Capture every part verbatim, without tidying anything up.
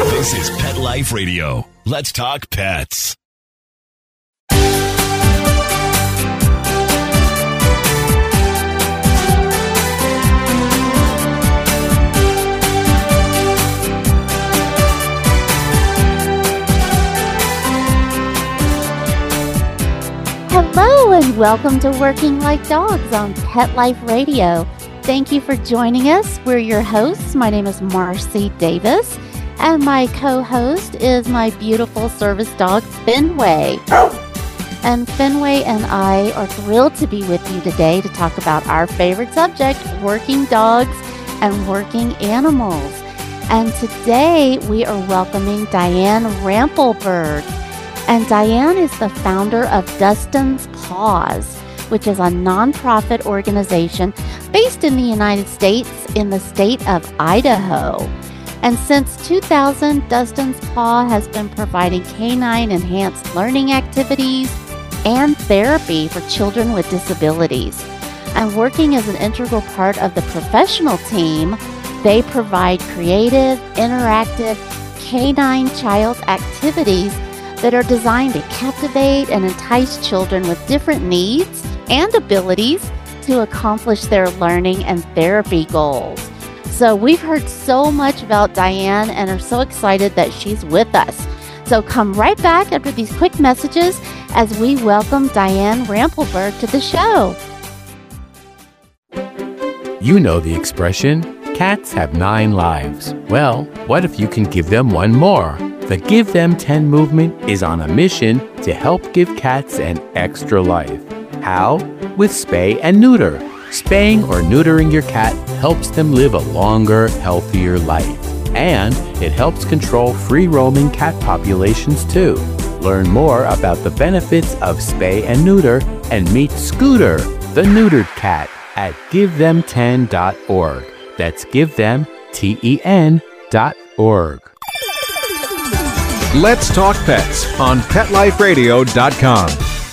This is Pet Life Radio. Let's talk pets. Hello and welcome to Working Like Dogs on Pet Life Radio. Thank you for joining us. We're your hosts. My name is Marcy Davis, and my co-host is my beautiful service dog, Fenway. And Fenway and I are thrilled to be with you today to talk about our favorite subject, working dogs and working animals. And today we are welcoming Diane Rampelberg. And Diane is the founder of Dustin's Paws, which is a nonprofit organization based in the United States in the state of Idaho. And since two thousand, Dustin's Paw has been providing canine enhanced learning activities and therapy for children with disabilities. And working as an integral part of the professional team, they provide creative, interactive canine child activities that are designed to captivate and entice children with different needs and abilities to accomplish their learning and therapy goals. So we've heard so much about Diane and are so excited that she's with us. So come right back after these quick messages as we welcome Diane Rampelberg to the show. You know the expression, cats have nine lives. Well, what if you can give them one more? The Give Them ten movement is on a mission to help give cats an extra life. How? With spay and neuter. Spaying or neutering your cat helps them live a longer, healthier life. And it helps control free-roaming cat populations too. Learn more about the benefits of spay and neuter and meet Scooter, the neutered cat, at give them ten dot org. That's give them ten dot org. Let's Talk Pets on pet life radio dot com.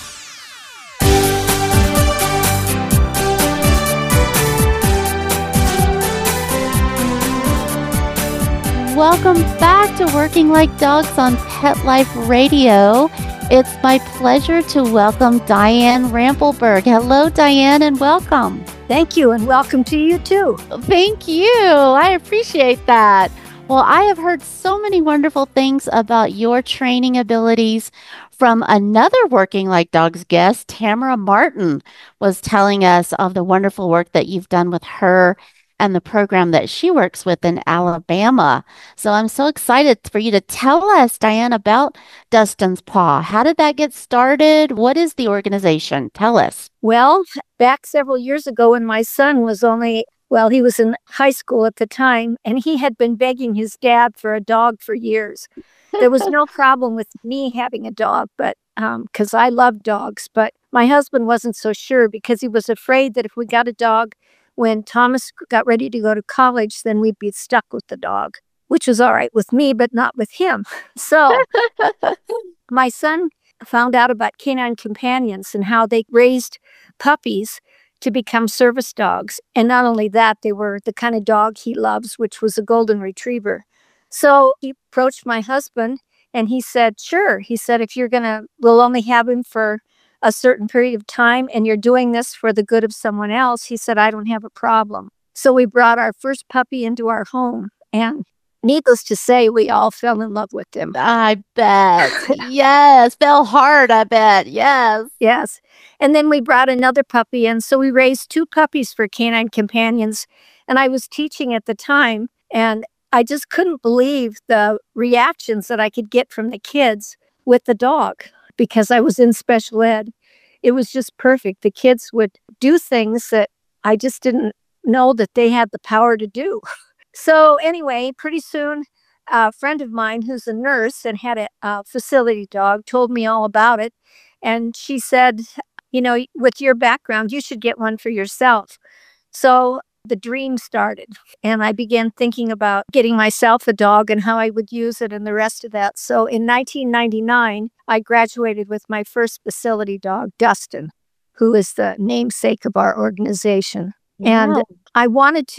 Welcome back to Working Like Dogs on Pet Life Radio. It's my pleasure to welcome Diane Rampelberg. Hello, Diane, and welcome. Thank you, and welcome to you too. Thank you. I appreciate that. Well, I have heard so many wonderful things about your training abilities from another Working Like Dogs guest. Tamara Martin was telling us of the wonderful work that you've done with her and the program that she works with in Alabama. So I'm so excited for you to tell us, Diane, about Dustin's Paw. How did that get started? What is the organization? Tell us. Well, back several years ago when my son was only Well, he was in high school at the time, and he had been begging his dad for a dog for years. There was no problem with me having a dog, but um, because I love dogs. But my husband wasn't so sure because he was afraid that if we got a dog when Thomas got ready to go to college, then we'd be stuck with the dog, which was all right with me, but not with him. So my son found out about canine companions and how they raised puppies to become service dogs. And not only that, they were the kind of dog he loves, which was a golden retriever. So he approached my husband and he said, sure. He said, if you're going to, we'll only have him for a certain period of time and you're doing this for the good of someone else. He said, I don't have a problem. So we brought our first puppy into our home, and needless to say, we all fell in love with him. I bet. Yes. Fell hard, I bet. Yes. Yes. And then we brought another puppy in. So we raised two puppies for Canine Companions. And I was teaching at the time, and I just couldn't believe the reactions that I could get from the kids with the dog because I was in special ed. It was just perfect. The kids would do things that I just didn't know that they had the power to do. So anyway, pretty soon, a friend of mine who's a nurse and had a, a facility dog told me all about it. And she said, you know, with your background, you should get one for yourself. So the dream started, and I began thinking about getting myself a dog and how I would use it and the rest of that. So in nineteen ninety-nine, I graduated with my first facility dog, Dustin, who is the namesake of our organization. Wow. And I wanted to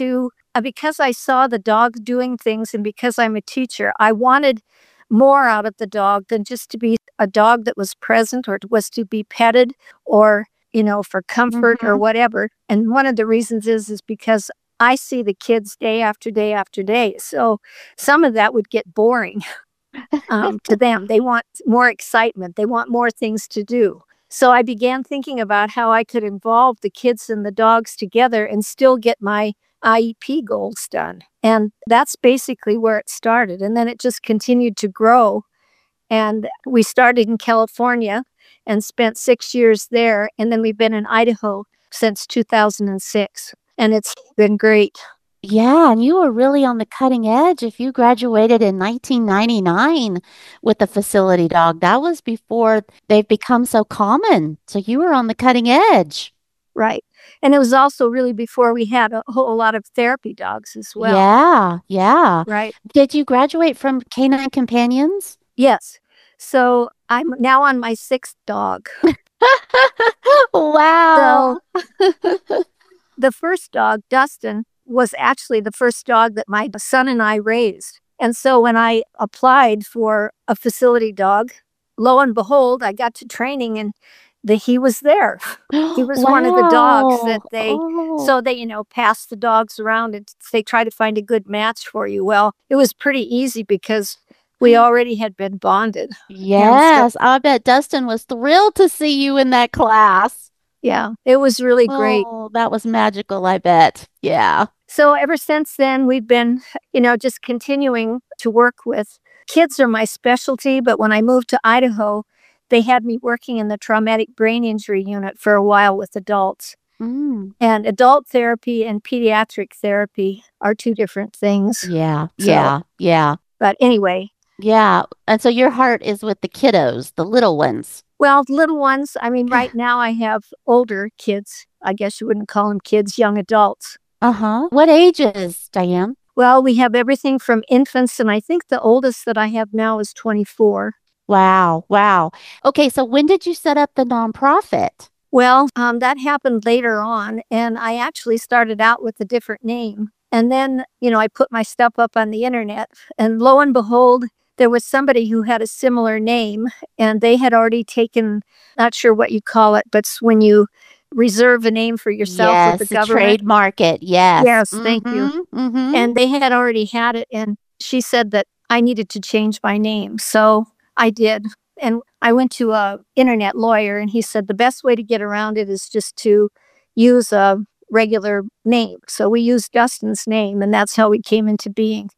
uh, because I saw the dog doing things and because I'm a teacher, I wanted more out of the dog than just to be a dog that was present or was to be petted or, you know, for comfort or Mhm. whatever. And one of the reasons is, is because I see the kids day after day after day. So some of that would get boring um, to them. They want more excitement. They want more things to do. So I began thinking about how I could involve the kids and the dogs together and still get my I E P goals done. And that's basically where it started. And then it just continued to grow. And we started in California and spent six years there. And then we've been in Idaho since two thousand six. And it's been great. Yeah, and you were really on the cutting edge. If you graduated in nineteen ninety-nine with a facility dog, that was before they've become so common. So you were on the cutting edge. Right. And it was also really before we had a whole lot of therapy dogs as well. Yeah, yeah. Right. Did you graduate from Canine Companions? Yes. So I'm now on my sixth dog. Wow. So the first dog, Dustin, was actually the first dog that my son and I raised. And so when I applied for a facility dog, lo and behold, I got to training and the, he was there. He was one of the dogs that Wow. they, Oh, so they, you know, pass the dogs around and they try to find a good match for you. Well, it was pretty easy because we already had been bonded. And so, yes. I bet Dustin was thrilled to see you in that class. yeah, it was really great. Oh, that was magical, I bet. Yeah. So ever since then, we've been, you know, just continuing to work with kids are my specialty. But when I moved to Idaho, they had me working in the traumatic brain injury unit for a while with adults. Mm. And adult therapy and pediatric therapy are two different things. Yeah. So, Yeah. Yeah. but anyway, Yeah. And so your heart is with the kiddos, the little ones. well, little ones, I mean, right now I have older kids. I guess you wouldn't call them kids, young adults. Uh-huh. What ages, Diane? Well, we have everything from infants, and I think the oldest that I have now is twenty-four. Wow. Wow. Okay, so when did you set up the nonprofit? Well, um, that happened later on, and I actually started out with a different name. And then, you know, I put my stuff up on the internet, and lo and behold, there was somebody who had a similar name, and they had already taken, not sure what you call it, but it's when you reserve a name for yourself with the Yes, a government. trademark it. Yes. Yes, thank you. Mm-hmm. Mm-hmm. And they had already had it, and she said that I needed to change my name. So I did. And I went to a internet lawyer, and he said the best way to get around it is just to use a regular name. So we used Dustin's name, and that's how we came into being.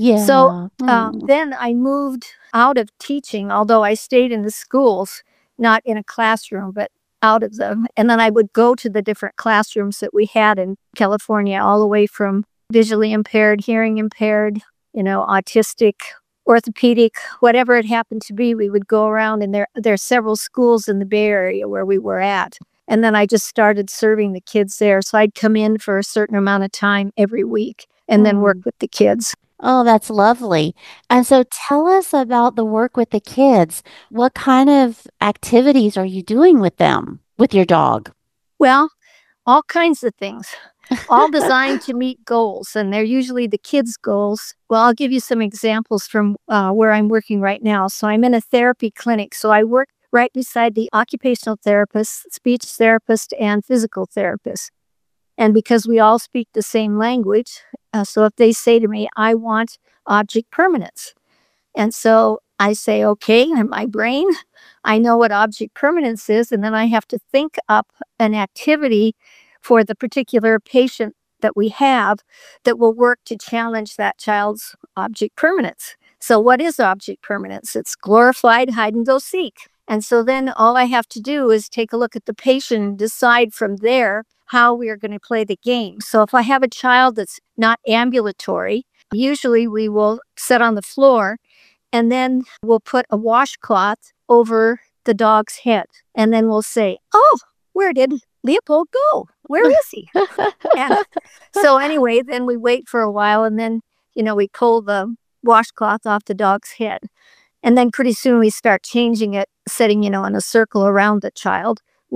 So Yeah. um, Mm. then I moved out of teaching, although I stayed in the schools, not in a classroom, but out of them. And then I would go to the different classrooms that we had in California, all the way from visually impaired, hearing impaired, you know, autistic, orthopedic, whatever it happened to be. We would go around, and there, there are several schools in the Bay Area where we were at. And then I just started serving the kids there. So I'd come in for a certain amount of time every week and then work Mm. with the kids. Oh, that's lovely. And so tell us about the work with the kids. What kind of activities are you doing with them, with your dog? Well, all kinds of things, all designed to meet goals. And they're usually the kids' goals. Well, I'll give you some examples from uh, where I'm working right now. So I'm in a therapy clinic. So I work right beside the occupational therapist, speech therapist, and physical therapist. And because we all speak the same language, uh, so if they say to me, I want object permanence. And so I say, okay, in my brain, I know what object permanence is. And then I have to think up an activity for the particular patient that we have that will work to challenge that child's object permanence. So what is object permanence? It's glorified hide and go seek. And so then all I have to do is take a look at the patient and decide from there how we are going to play the game. So if I have a child that's not ambulatory, usually we will sit on the floor and then we'll put a washcloth over the dog's head. And then we'll say, oh, where did Leopold go? Where is he? And so anyway, then we wait for a while and then, you know, we pull the washcloth off the dog's head. And then pretty soon we start changing it, sitting, you know, in a circle around the child with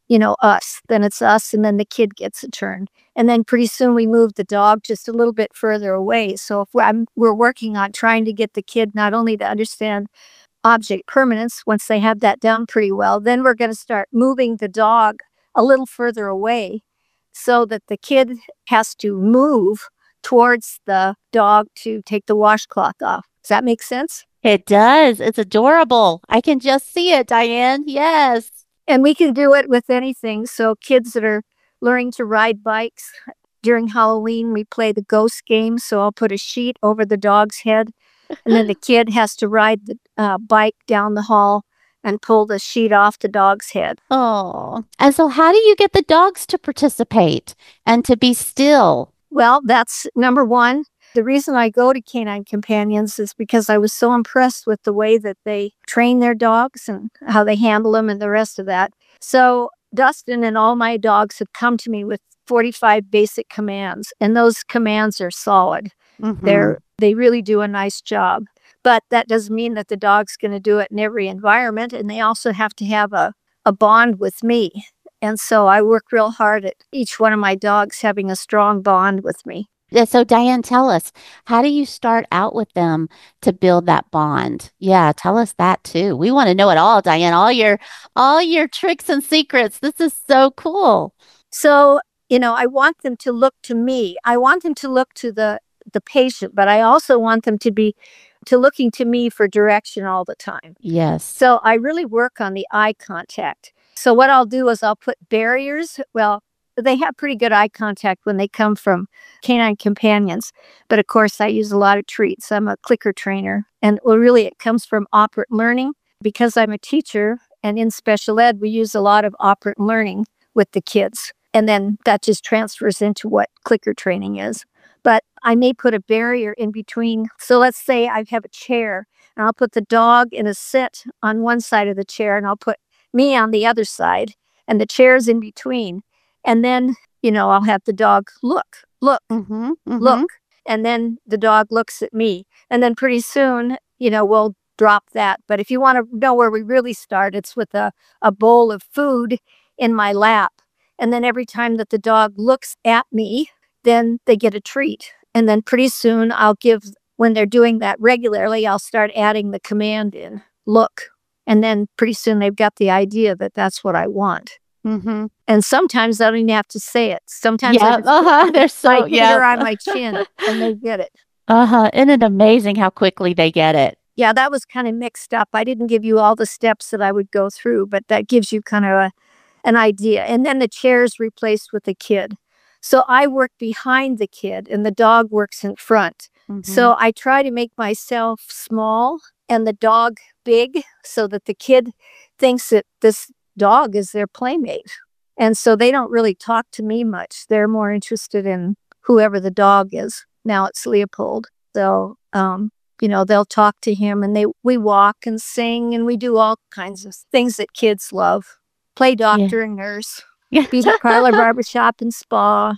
you know, us. Then it's us, and then the kid gets a turn. And then pretty soon we move the dog just a little bit further away. So if we're, I'm, we're working on trying to get the kid not only to understand object permanence, once they have that down pretty well, then we're going to start moving the dog a little further away so that the kid has to move towards the dog to take the washcloth off. Does that make sense? It does. It's adorable. I can just see it, Diane. Yes. And we can do it with anything. So kids that are learning to ride bikes, during Halloween, we play the ghost game. So I'll put a sheet over the dog's head, and then the kid has to ride the uh, bike down the hall and pull the sheet off the dog's head. Oh, and so how do you get the dogs to participate and to be still? Well, that's number one. The reason I go to Canine Companions is because I was so impressed with the way that they train their dogs and how they handle them and the rest of that. So Dustin and all my dogs have come to me with forty-five basic commands, and those commands are solid. Mm-hmm. They're, they really do a nice job. But that doesn't mean that the dog's going to do it in every environment, and they also have to have a, a bond with me. And so I work real hard at each one of my dogs having a strong bond with me. Yeah, so Diane, tell us, how do you start out with them to build that bond? Yeah, tell us that too. We want to know it all, Diane, all your all your tricks and secrets. This is so cool. So, you know, I want them to look to me. I want them to look to the the patient, but I also want them to be to looking to me for direction all the time. Yes. So I really work on the eye contact. So what I'll do is I'll put barriers. Well, they have pretty good eye contact when they come from Canine Companions. But of course, I use a lot of treats. I'm a clicker trainer. And well, really, it comes from operant learning. Because I'm a teacher and in special ed, we use a lot of operant learning with the kids. And then that just transfers into what clicker training is. But I may put a barrier in between. So let's say I have a chair, and I'll put the dog in a sit on one side of the chair, and I'll put me on the other side, and the chair's in between. And then, you know, I'll have the dog look, look, mm-hmm, mm-hmm. look. And then the dog looks at me. And then pretty soon, you know, we'll drop that. But if you want to know where we really start, it's with a, a bowl of food in my lap. And then every time that the dog looks at me, then they get a treat. And then pretty soon I'll give, when they're doing that regularly, I'll start adding the command in, look. And then pretty soon they've got the idea that that's what I want. Mm-hmm. And sometimes I don't even have to say it. Sometimes yeah, I just uh-huh. They're so, I yeah. finger on my chin and they get it. Uh-huh. Isn't it amazing how quickly they get it? Yeah, that was kind of mixed up. I didn't give you all the steps that I would go through, but that gives you kind of a, an idea. And then the chair's replaced with the kid. So I work behind the kid and the dog works in front. Mm-hmm. So I try to make myself small and the dog big so that the kid thinks that this dog is their playmate. And so they don't really talk to me much. They're more interested in whoever the dog is. Now it's Leopold. So, um, you know, they'll talk to him and they we walk and sing and we do all kinds of things that kids love. Play doctor yeah. and nurse. Yeah. Beauty parlor, barbershop, and spa.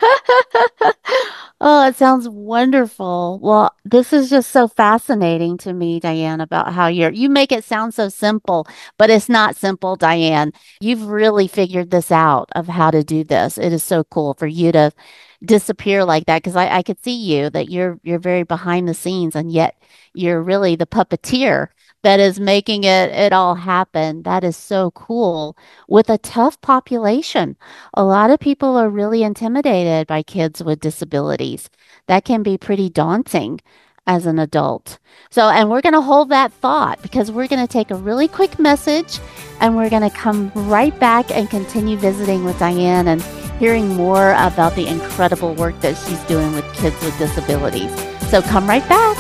Oh, it sounds wonderful. Well, this is just so fascinating to me, Diane, about how you're, you make it sound so simple, but it's not simple, Diane. You've really figured this out of how to do this. It is so cool for you to disappear like that because I, I could see you that you're you're very behind the scenes and yet you're really the puppeteer that is making it it all happen. That is so cool with a tough population. A lot of people are really intimidated by kids with disabilities. That can be pretty daunting as an adult. So, and we're going to hold that thought because we're going to take a really quick message and we're going to come right back and continue visiting with Diane and hearing more about the incredible work that she's doing with kids with disabilities. So come right back.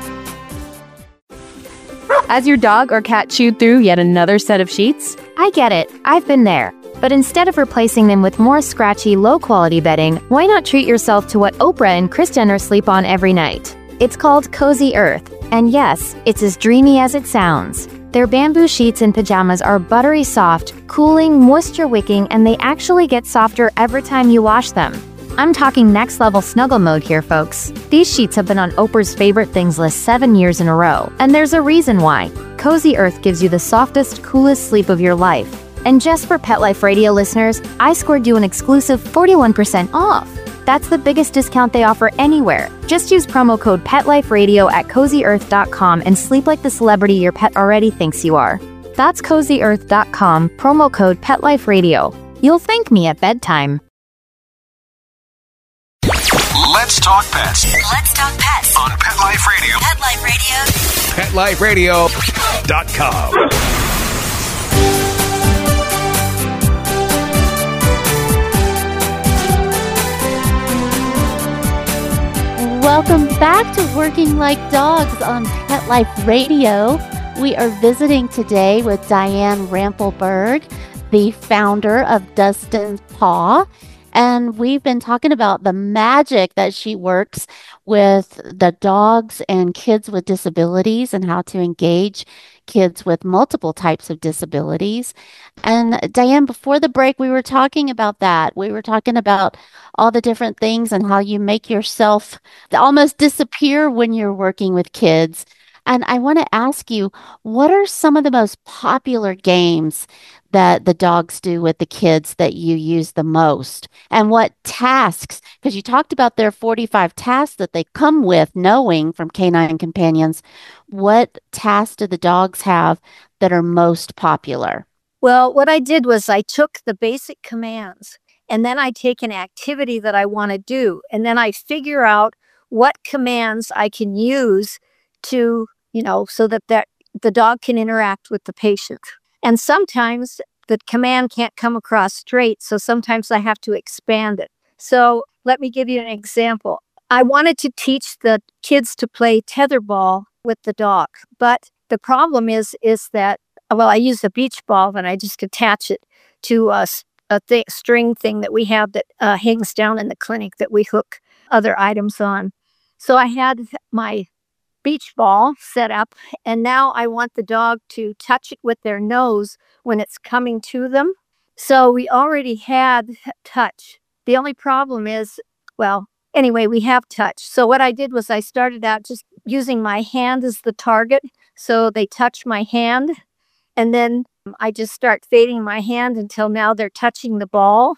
Has your dog or cat chewed through yet another set of sheets? I get it. I've been there. But instead of replacing them with more scratchy, low-quality bedding, why not treat yourself to what Oprah and Kris Jenner sleep on every night? It's called Cozy Earth. And yes, it's as dreamy as it sounds. Their bamboo sheets and pajamas are buttery soft, cooling, moisture-wicking, and they actually get softer every time you wash them. I'm talking next-level snuggle mode here, folks. These sheets have been on Oprah's favorite things list seven years in a row, and there's a reason why. Cozy Earth gives you the softest, coolest sleep of your life. And just for Pet Life Radio listeners, I scored you an exclusive forty-one percent off. That's the biggest discount they offer anywhere. Just use promo code PetLifeRadio at cozy earth dot com and sleep like the celebrity your pet already thinks you are. That's cozy earth dot com, promo code PetLifeRadio. You'll thank me at bedtime. Let's talk pets Let's talk pets on Pet Life Radio. Pet Life Radio. pet life radio Dot com. Welcome back to Working Like Dogs on Pet Life Radio. We are visiting today with Diane Rampelberg, the founder of Dustin's Paw. And we've been talking about the magic that she works with the dogs and kids with disabilities and how to engage kids with multiple types of disabilities. And Diane, before the break, we were talking about that. We were talking about all the different things and how you make yourself almost disappear when you're working with kids. And I want to ask you, what are some of the most popular games that the dogs do with the kids that you use the most? And what tasks, because you talked about their forty-five tasks that they come with knowing from Canine Companions, what tasks do the dogs have that are most popular? Well, what I did was I took the basic commands and then I take an activity that I want to do. And then I figure out what commands I can use to, you know, so that, that the dog can interact with the patient. And sometimes the command can't come across straight, so sometimes I have to expand it. So let me give you an example. I wanted to teach the kids to play tetherball with the dog, but the problem is, is that, well, I use a beach ball and I just attach it to a, a th- string thing that we have that uh, hangs down in the clinic that we hook other items on. So I had my beach ball set up, and now I want the dog to touch it with their nose when it's coming to them. So we already had touch. The only problem is, well, anyway, we have touch. So what I did was I started out just using my hand as the target. So they touch my hand, and then I just start fading my hand until now they're touching the ball.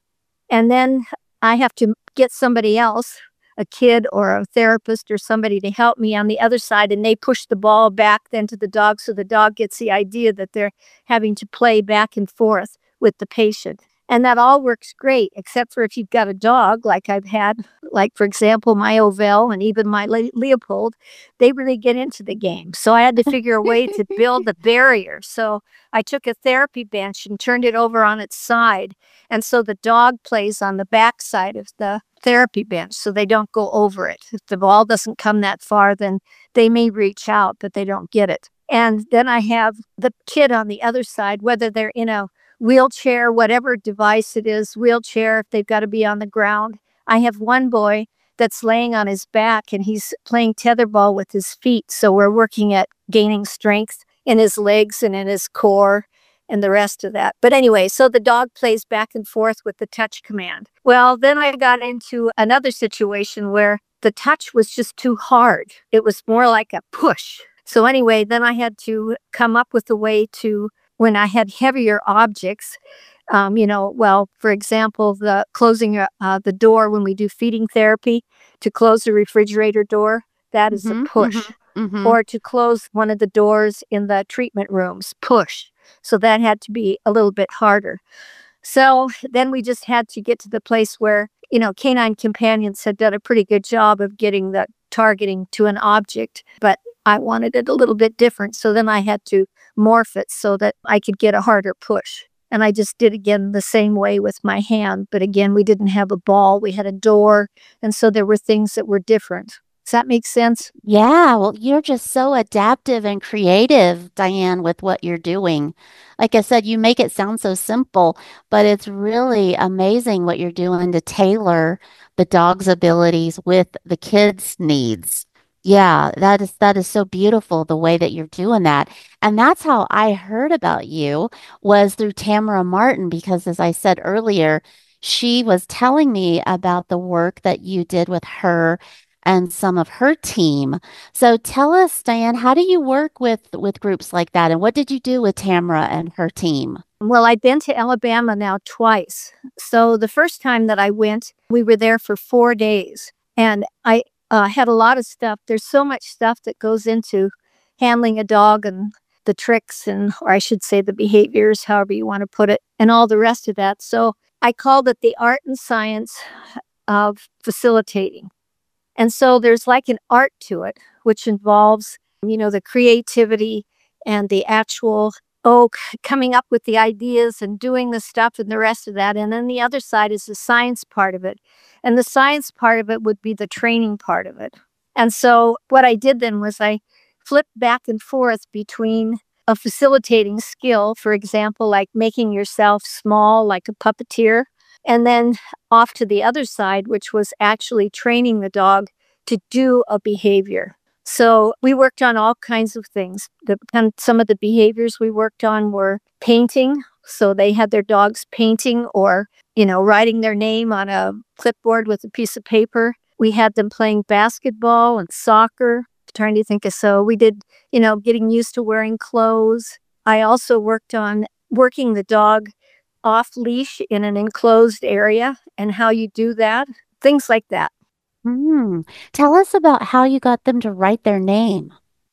And then I have to get somebody else, a kid or a therapist or somebody, to help me on the other side, and they push the ball back then to the dog, so the dog gets the idea that they're having to play back and forth with the patient. And that all works great, except for if you've got a dog like I've had, like, for example, my Ovell and even my Le- Leopold, they really get into the game. So I had to figure a way to build the barrier. So I took a therapy bench and turned it over on its side. And so the dog plays on the back side of the therapy bench, so they don't go over it. If the ball doesn't come that far, then they may reach out, but they don't get it. And then I have the kid on the other side, whether they're in a wheelchair, whatever device it is, wheelchair, if they've got to be on the ground. I have one boy that's laying on his back and he's playing tetherball with his feet. So we're working at gaining strength in his legs and in his core and the rest of that. But anyway, so the dog plays back and forth with the touch command. Well, then I got into another situation where the touch was just too hard. It was more like a push. So anyway, then I had to come up with a way to, when I had heavier objects, um, you know, well, for example, the closing uh, the door when we do feeding therapy, to close the refrigerator door, that is Mm-hmm, a push. mm-hmm, mm-hmm. Or to close one of the doors in the treatment rooms, push. So that had to be a little bit harder. So then we just had to get to the place where, you know, Canine Companions had done a pretty good job of getting the targeting to an object, but I wanted it a little bit different. So then I had to morph it so that I could get a harder push. And I just did again the same way with my hand. But again, we didn't have a ball, we had a door. And so there were things that were different. Does that make sense? Yeah, well, you're just so adaptive and creative, Diane, with what you're doing. Like I said, you make it sound so simple, but it's really amazing what you're doing to tailor the dog's abilities with the kids' needs. Yeah, that is that is so beautiful the way that you're doing that. And that's how I heard about you, was through Tamara Martin, because as I said earlier, she was telling me about the work that you did with her and some of her team. So tell us, Diane, how do you work with with groups like that? And what did you do with Tamara and her team? Well, I've been to Alabama now twice. So the first time that I went, we were there for four days. And I uh, had a lot of stuff. There's so much stuff that goes into handling a dog and the tricks and, or I should say the behaviors, however you want to put it, and all the rest of that. So I called it the art and science of facilitating. And so there's like an art to it, which involves, you know, the creativity and the actual, oh, c- coming up with the ideas and doing the stuff and the rest of that. And then the other side is the science part of it. And the science part of it would be the training part of it. And so what I did then was I flipped back and forth between a facilitating skill, for example, like making yourself small, like a puppeteer, and then off to the other side, which was actually training the dog to do a behavior. So we worked on all kinds of things. The, and some of the behaviors we worked on were painting. So they had their dogs painting or, you know, writing their name on a clipboard with a piece of paper. We had them playing basketball and soccer. Trying to think of, so we did, you know, getting used to wearing clothes. I also worked on working the dog off leash in an enclosed area and how you do that, things like that. Mm. Tell us about how you got them to write their name.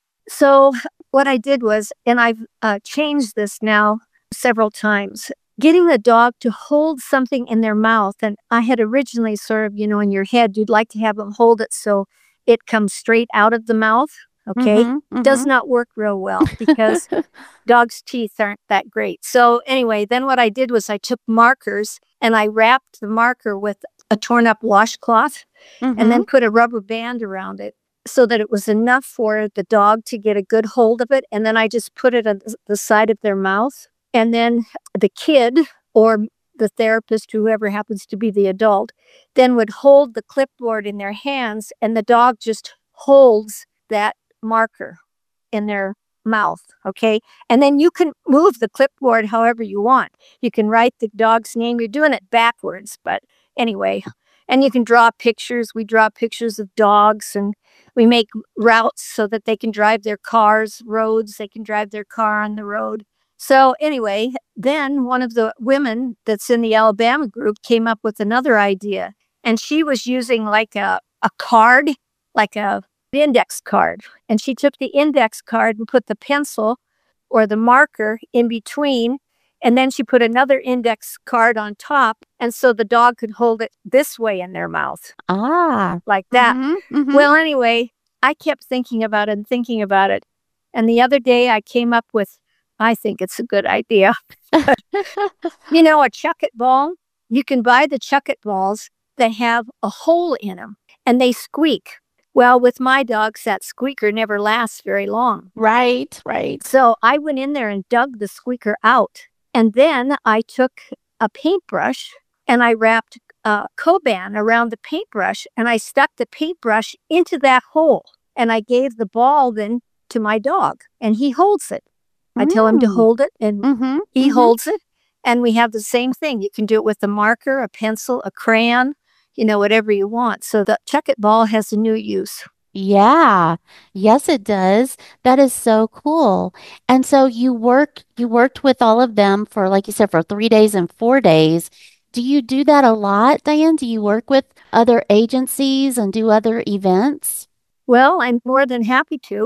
So what I did was, and I've uh, changed this now several times, getting the dog to hold something in their mouth. And I had originally sort of, you know, in your head, you'd like to have them hold it so it comes straight out of the mouth. Okay. Mhm, mhm. Does not work real well because dogs' teeth aren't that great. So anyway, then what I did was I took markers and I wrapped the marker with a torn up washcloth and then put a rubber band around it so that it was enough for the dog to get a good hold of it. And then I just put it on the side of their mouth. And then the kid or the therapist, whoever happens to be the adult, then would hold the clipboard in their hands and the dog just holds that marker in their mouth. Okay. And then you can move the clipboard however you want. You can write the dog's name. You're doing it backwards, but anyway, and you can draw pictures. We draw pictures of dogs and we make routes so that they can drive their cars, roads, they can drive their car on the road. So anyway, then one of the women that's in the Alabama group came up with another idea. And she was using like a, a card, like a index card. And she took the index card and put the pencil or the marker in between. And then she put another index card on top. And so the dog could hold it this way in their mouth. Ah. Like that. Mhm, mhm. Well, anyway, I kept thinking about it and thinking about it. And the other day I came up with, I think it's a good idea. You know, a chuck-it ball, you can buy the chuck-it balls that have a hole in them and they squeak. Well, with my dogs, that squeaker never lasts very long. Right, right. So I went in there and dug the squeaker out. And then I took a paintbrush and I wrapped a Coban around the paintbrush and I stuck the paintbrush into that hole. And I gave the ball then to my dog and he holds it. I tell him to Mm. hold it and Mhm, he mhm. holds it. And we have the same thing. You can do it with a marker, a pencil, a crayon, you know, whatever you want. So the chuck-it ball has a new use. Yeah. Yes, it does. That is so cool. And so you worked you worked with all of them for, like you said, for three days and four days. Do you do that a lot, Diane? Do you work with other agencies and do other events? Well, I'm more than happy to.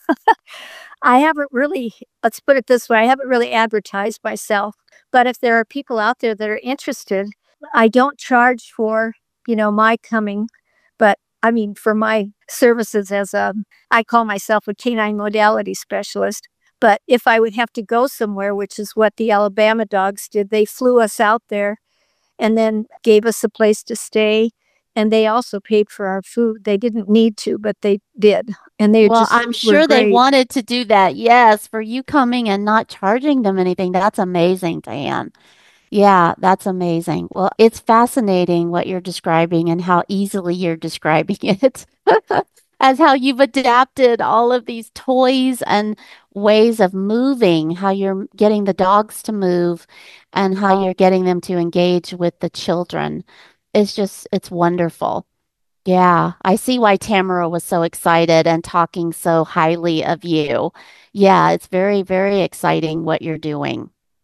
I haven't really, let's put it this way, I haven't really advertised myself. But if there are people out there that are interested, I don't charge for, you know, my coming, but I mean, for my services as a, I call myself a canine modality specialist. But if I would have to go somewhere, which is what the Alabama dogs did, they flew us out there and then gave us a place to stay. And they also paid for our food. They didn't need to, but they did. And they Well, just I'm were sure they great. wanted to do that. Yes, for you coming and not charging them anything. That's amazing, Diane. Yeah, that's amazing. Well, it's fascinating what you're describing and how easily you're describing it. As how you've adapted all of these toys and ways of moving, how you're getting the dogs to move and how you're getting them to engage with the children. It's just, it's wonderful. Yeah, I see why Tamara was so excited and talking so highly of you. Yeah, it's very, very exciting what you're doing.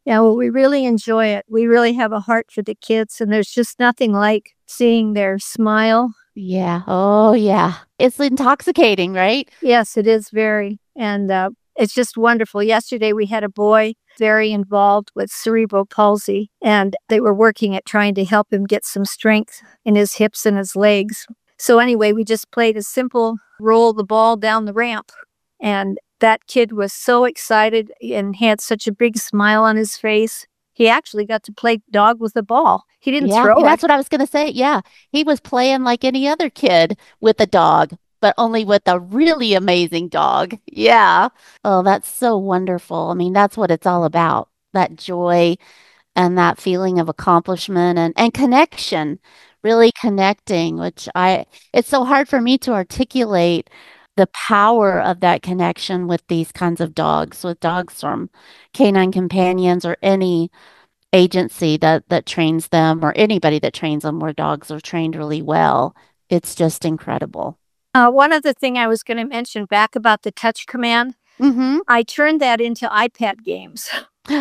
Yeah, well, we really enjoy it. We really have a heart for the kids, and there's just nothing like seeing their smile. Yeah. Oh, yeah. It's intoxicating, right? Yes, it is very. And uh, it's just wonderful. Yesterday, we had a boy very involved with cerebral palsy, and they were working at trying to help him get some strength in his hips and his legs. So anyway, we just played a simple roll the ball down the ramp. And that kid was so excited and had such a big smile on his face. He actually got to play dog with the ball. He didn't Yeah, throw that's it. what I was going to say. Yeah, he was playing like any other kid with a dog, but only with a really amazing dog. Yeah. Oh, that's so wonderful. I mean, that's what it's all about. That joy and that feeling of accomplishment and, and connection, really connecting, which I, it's so hard for me to articulate the power of that connection with these kinds of dogs, with dogs from Canine Companions or any agency that that trains them or anybody that trains them where dogs are trained really well. It's just incredible. Uh, one other thing I was going to mention back about the touch command, Mm-hmm. I turned that into iPad games.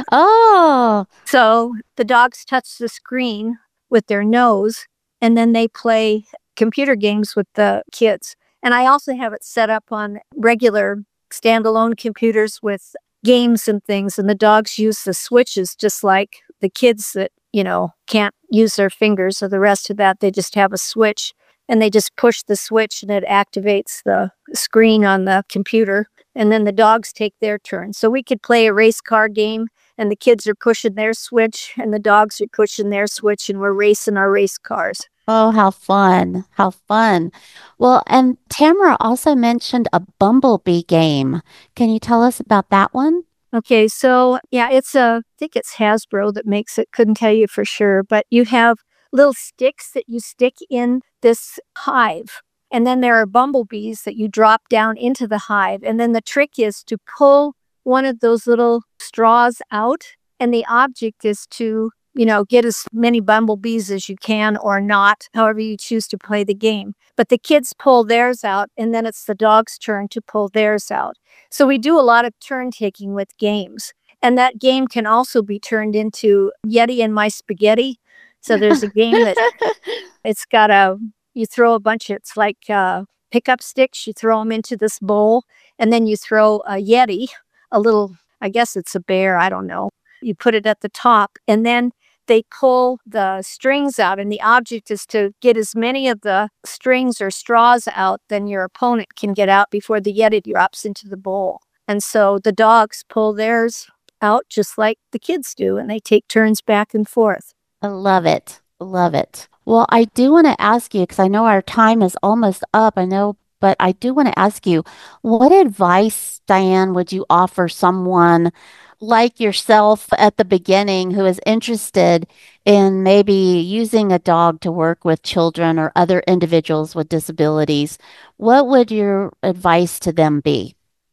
Oh, So the dogs touch the screen with their nose, and then they play computer games with the kids. And I also have it set up on regular standalone computers with games and things, and the dogs use the switches just like the kids that, you know, can't use their fingers or the rest of that. They just have a switch, and they just push the switch, and it activates the screen on the computer, and then the dogs take their turn. So we could play a race car game, and the kids are pushing their switch, and the dogs are pushing their switch, and we're racing our race cars. oh, how fun. How fun. Well, and Tamara also mentioned a bumblebee game. Can you tell us about that one? Okay, so yeah, it's a, I think it's Hasbro that makes it. Couldn't tell you for sure, but you have little sticks that you stick in this hive. And then there are bumblebees that you drop down into the hive. And then the trick is to pull one of those little straws out. And the object is to, you know, get as many bumblebees as you can or not, however you choose to play the game. But the kids pull theirs out, and then it's the dog's turn to pull theirs out. So we do a lot of turn taking with games. And that game can also be turned into Yeti and My Spaghetti. So there's a game that it's got a, you throw a bunch, it's like uh, pickup sticks, you throw them into this bowl, and then you throw a Yeti, a little, I guess it's a bear, I don't know. You put it at the top, and then they pull the strings out, and the object is to get as many of the strings or straws out than your opponent can get out before the Yeti drops into the bowl. And so the dogs pull theirs out just like the kids do, and they take turns back and forth. I love it. Love it. Well, I do want to ask you, because I know our time is almost up. I know, but I do want to ask you, what advice, Diane, would you offer someone like yourself at the beginning who is interested in maybe using a dog to work with children or other individuals with disabilities? What would your advice to them be?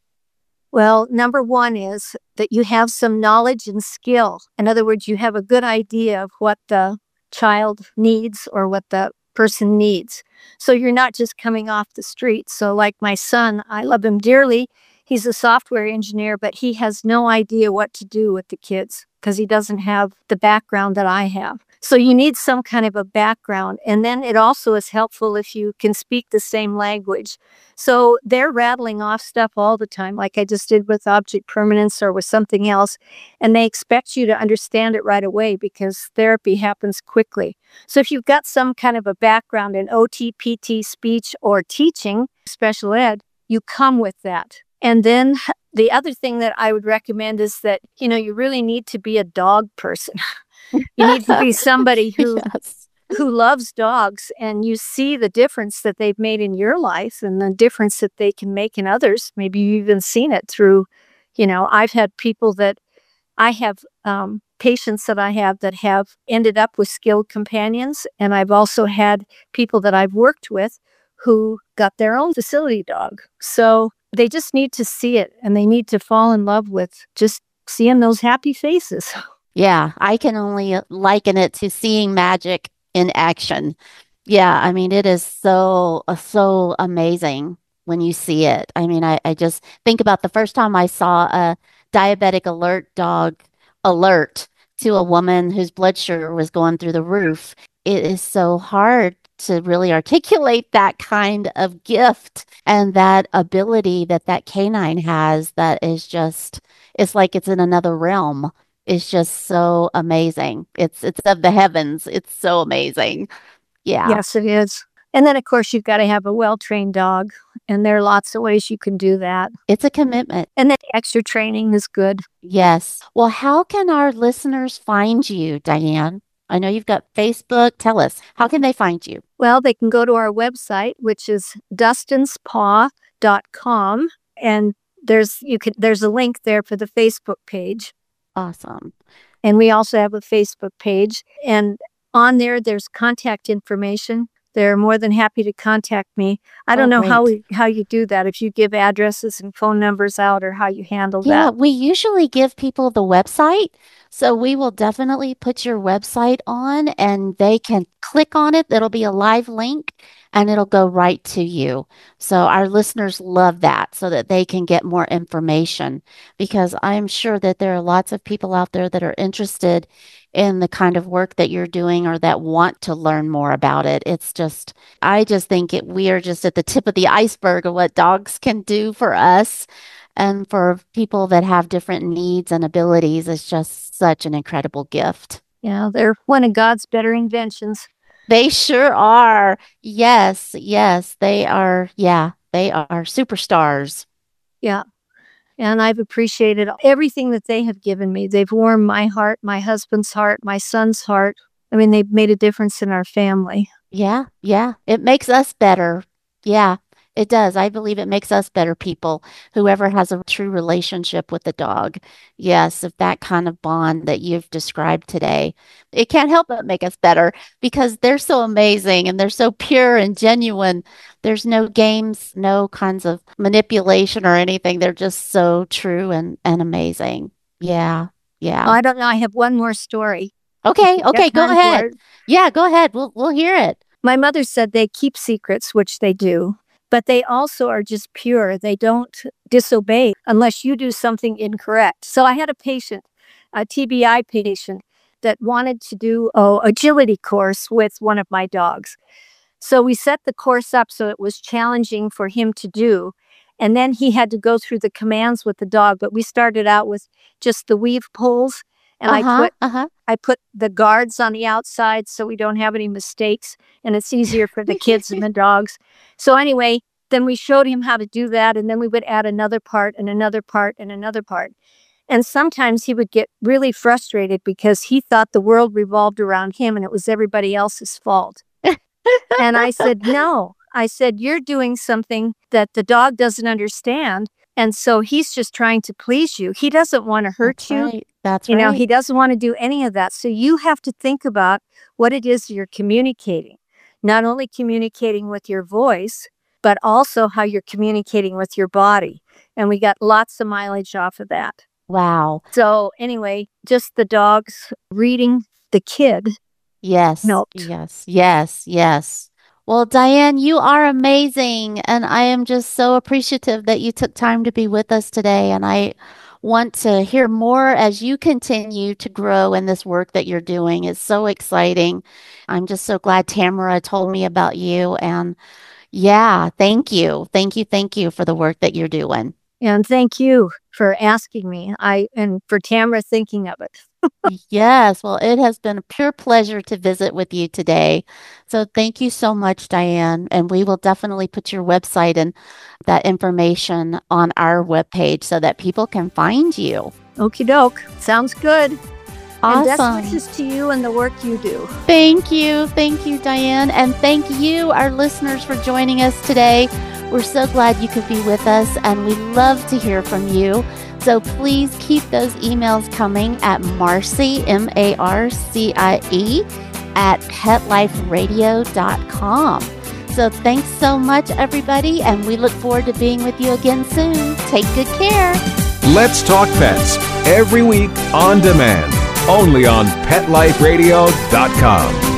Well, number one is that you have some knowledge and skill. In other words, you have a good idea of what the child needs or what the person needs. So you're not just coming off the street. So like my son, I love him dearly. He's a software engineer, but he has no idea what to do with the kids because he doesn't have the background that I have. So you need some kind of a background. And then it also is helpful if you can speak the same language. So they're rattling off stuff all the time, like I just did with object permanence or with something else. And they expect you to understand it right away because therapy happens quickly. So if you've got some kind of a background in O T, P T, speech, or teaching, special ed, you come with that. And then the other thing that I would recommend is that, you know, you really need to be a dog person. You need to be somebody who Yes. who loves dogs, and you see the difference that they've made in your life and the difference that they can make in others. Maybe you've even seen it through, you know, I've had people that I have um, patients that I have that have ended up with skilled companions. And I've also had people that I've worked with who got their own facility dog. So they just need to see it, and they need to fall in love with just seeing those happy faces. Yeah, I can only liken it to seeing magic in action. Yeah, I mean, it is so, uh, so amazing when you see it. I mean, I, I just think about the first time I saw a diabetic alert dog alert to a woman whose blood sugar was going through the roof. It is so hard to really articulate that kind of gift and that ability that that canine has that is just, it's like it's in another realm. It's just so amazing. It's it's of the heavens. It's so amazing. Yeah. Yes, it is. And then, of course, you've got to have a well-trained dog. And there are lots of ways you can do that. It's a commitment. And then extra training is good. Yes. Well, how can our listeners find you, Diane? I know you've got Facebook. Tell us, how can they find you? Well, they can go to our website, which is dustins paw dot com. And there's you could there's a link there for the Facebook page. Awesome. And we also have a Facebook page. And on there, there's contact information. They're more than happy to contact me. I don't Oh, know how great. we, how you do that, if you give addresses and phone numbers out or how you handle Yeah, that. we usually give people the website. So we will definitely put your website on and they can click on it. It'll be a live link and it'll go right to you. So our listeners love that so that they can get more information because I'm sure that there are lots of people out there that are interested in the kind of work that you're doing or that want to learn more about it. It's just, I just think it, we are just at the tip of the iceberg of what dogs can do for us. And for people that have different needs and abilities, it's just such an incredible gift. Yeah, they're one of God's better inventions. They sure are. Yes, yes, they are. Yeah, they are superstars. Yeah. And I've appreciated everything that they have given me. They've warmed my heart, my husband's heart, my son's heart. I mean, they've made a difference in our family. Yeah, yeah. It makes us better. Yeah, it does. I believe it makes us better people, whoever has a true relationship with the dog. Yes, if that kind of bond that you've described today, it can't help but make us better because they're so amazing and they're so pure and genuine. There's no games, no kinds of manipulation or anything. They're just so true and, and amazing. Yeah, yeah. I don't know. I have one more story. Okay, okay, go Time for ahead. it. Yeah, go ahead. We'll we'll hear it. My mother said they keep secrets, which they do, but they also are just pure. They don't disobey unless you do something incorrect. So I had a patient, a T B I patient, that wanted to do a agility course with one of my dogs. So we set the course up so it was challenging for him to do. And then he had to go through the commands with the dog. But we started out with just the weave pulls. And I Uh-huh, put uh-huh. I put the guards on the outside so we don't have any mistakes. And it's easier for the kids and the dogs. So anyway, then we showed him how to do that. And then we would add another part and another part and another part. And sometimes he would get really frustrated because he thought the world revolved around him and it was everybody else's fault. And I said, no. I said, you're doing something that the dog doesn't understand. And so he's just trying to please you. He doesn't want to hurt That's you. right. That's You know, right. he doesn't want to do any of that. So you have to think about what it is you're communicating. Not only communicating with your voice, but also how you're communicating with your body. And we got lots of mileage off of that. Wow. So anyway, just the dogs reading the kid. Yes. Helped. Yes. Yes. Yes. Well, Diane, you are amazing. And I am just so appreciative that you took time to be with us today. And I want to hear more as you continue to grow in this work that you're doing. It's so exciting. I'm just so glad Tamara told me about you. And yeah, thank you. Thank you. Thank you for the work that you're doing. And thank you for asking me. I and for Tamara thinking of it. Yes, well, it has been a pure pleasure to visit with you today. So thank you so much, Diane. And we will definitely put your website and that information on our webpage so that people can find you. Okie doke. Sounds good. And best Awesome. wishes to you and the work you do. Thank you. Thank you, Diane. And thank you, our listeners, for joining us today. We're so glad you could be with us, and we love to hear from you. So please keep those emails coming at Marcie, M A R C I E, at pet life radio dot com. So thanks so much, everybody, and we look forward to being with you again soon. Take good care. Let's Talk Pets, every week on demand, only on pet life radio dot com.